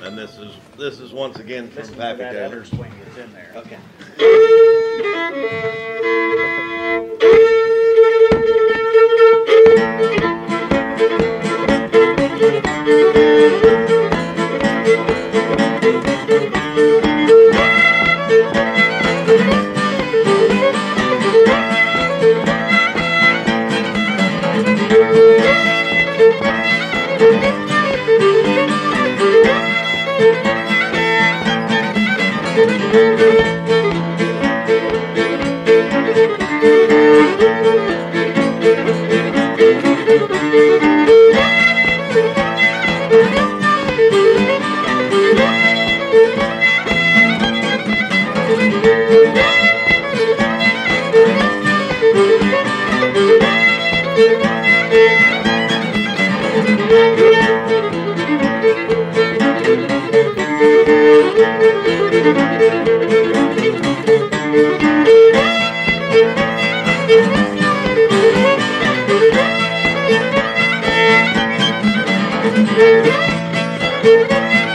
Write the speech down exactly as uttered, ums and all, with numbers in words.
And this is this is once again from Listen to Pappy that Taylor. other swing that's in there. Okay. Thank you.